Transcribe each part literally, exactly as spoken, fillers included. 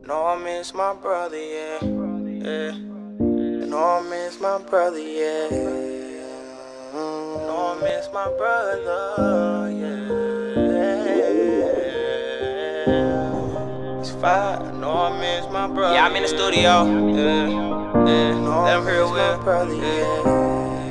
Know I miss my brother, yeah, yeah. Know I miss my brother, yeah. Know I miss my brother, yeah. It's five. Know I miss my brother. Yeah, I'm in the studio. Yeah, yeah. Know Let I him hear it miss well. my brother, yeah.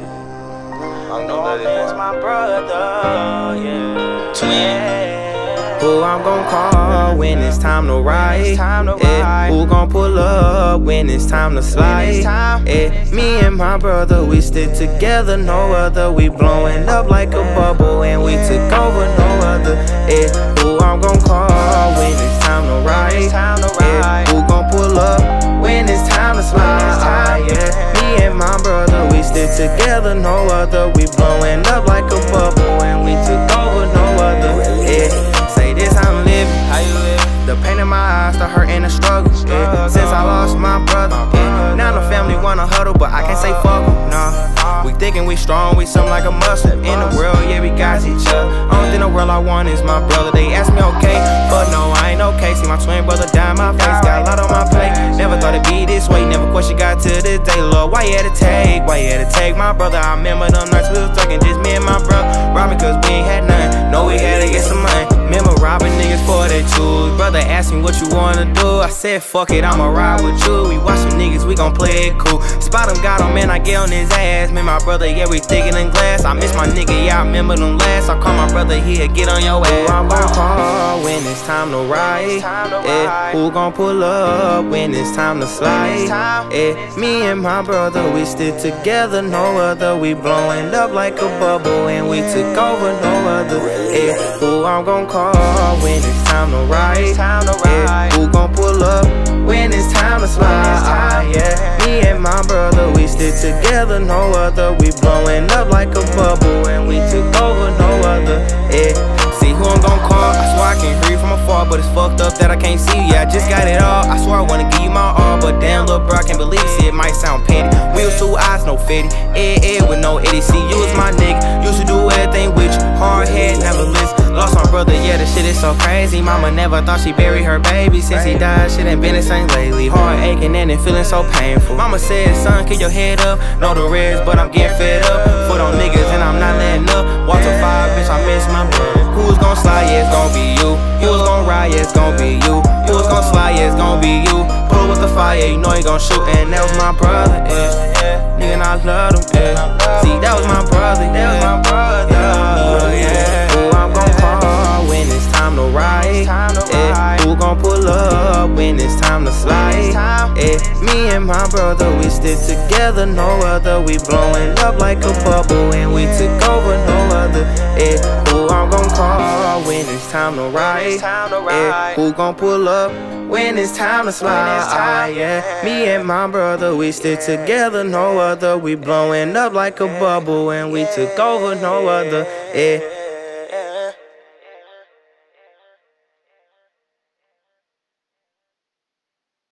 I'm Know gonna I let it miss go. my brother, yeah. Twin. Who I'm gon' call when it's time to ride? time to Eh, ride. who gon' pull up when it's time to slide? time, Eh, me and my brother, we stick together, no other. We blowing up like a bubble and we took over, no other. Eh, who I'm gon' call when it's time to ride? time to Eh, ride. who gon' pull up when it's time to slide? Yeah, me and my brother, we stick together, no other. We blowing up like a bubble and we took over, no other. Eh, say this, I'm living. How you live? The pain in my eyes, the hurt and the struggle, yeah. Since I lost my brother, yeah. Now the family wanna huddle, but I can't say fuck em, nah. We thinking we strong, we something like a muscle. In the world, yeah, we got each other. Only thing in the world I want is my brother. They ask me okay, but no, I ain't okay. See my twin brother die in my face, got a lot on my plate. Never thought it'd be this way, never question God to this day. Lord, why you had to take, why you had to take my brother? I remember them nights we was talking, just me and my brother. Robbing cause we ain't had none, know we had to get some money. Remember robbing niggas for they choose. Brother asked me what you wanna do, I said fuck it, I'ma ride with you. We watchin' niggas, we gon' play it cool. Spot him, got him, man, I get on his ass. Man, my brother, yeah, we thicker than glass. I miss my nigga, yeah, I remember them last. I call my brother, he'll get on your ass. Who I'm gon' call when it's time to ride? Eh, who gon' pull up when it's time to slide? Eh, me and my brother, we stick together, no other. We blowing up like a bubble and we took over, no other. Eh, who I'm gon' call when it's time to ride? Yeah, who gon' pull up when it's time to slide? Yeah, me and my brother, we stick together, no other. We blowing up like a bubble and we took over, no other. Yeah, see who I'm gon' call. I swear I can hear you from afar, but it's fucked up that I can't see you. Yeah, I just got it all. I swear I wanna give you my all, but damn, little bro, I can't believe it. See, it might sound petty. Wheels, two eyes, no fitty. Eh, eh, with no Eddie. See, you was my nigga. Used to do everything with you. Hard head, never listen. Lost my brother, yeah, the shit is so crazy. Mama never thought she buried her baby. Since he died, shit ain't been the same lately. Heart aching and it feeling so painful. Mama said, son, keep your head up. Know the rest, but I'm getting fed up. Foot on niggas and I'm not letting up. Watch a fire, bitch, I miss my brother. Who's gon' slide, yeah, it's gon' be you. Who's gon' ride, yeah, it's gon' be you. Who's gon' slide, yeah, it's gon' be you. Pull with the fire, yeah, you know he gon' shoot. And that was my brother, yeah. Nigga, and I love him, yeah. See, that was my brother, yeah. That was my brother, yeah. Who I'm gon' call when it's time to ride? Yeah. Who gon' pull up when it's time to slide? Yeah. Me and my brother, we stick together, no other. We blowing up like a bubble and we took over, no other. Yeah. Who I'm gon' call when it's time to ride? Yeah. Who gon' pull up when it's time to slide? Yeah. Me and my brother, we stick together, no other. We blowing up like a bubble and we took over, no other. Yeah.